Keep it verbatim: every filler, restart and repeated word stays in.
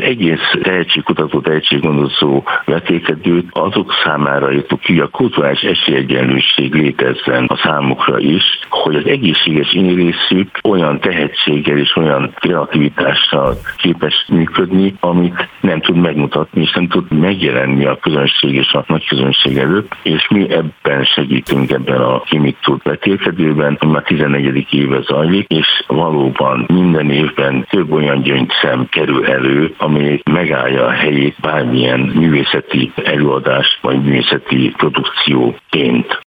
egész tehetségkutató, tehetséggondozó vetélkedőt azok számára írtuk ki, hogy a kulturális esélyegyenlőség létezzen a számukra is, hogy az egészséges én részük olyan tehetséggel és olyan kreativitással képes működni, amit nem tud megmutatni, és nem tud megjelenni a közönség és a nagy közönség előtt, és mi ebben segítünk ebben a Chemictur vetélkedőben, ami már tizennegyedik éve zajlik, és valóban minden évben több olyan gyöngyszem kerül elő, ami megállja a helyét bármilyen művészeti előadás vagy művészeti produkcióként.